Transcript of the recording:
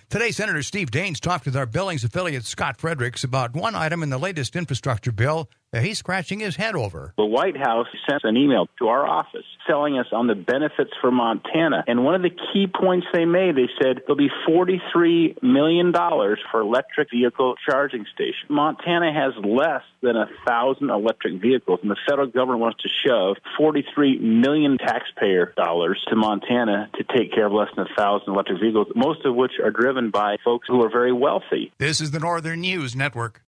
Today, Senator Steve Daines talked with our Billings affiliate Scott Fredericks about one item in the latest infrastructure bill that he's scratching his head over. The White House sent an email to our office telling us on the benefits for Montana. And one of the key points they made, they said there'll be $43 million for electric vehicle charging stations. Montana has less than 1,000 electric vehicles, and the federal government wants to shove $43 million taxpayer dollars to Montana to take care of less than 1,000 electric vehicles, most of which are driven by folks who are very wealthy. This is the Northern News Network.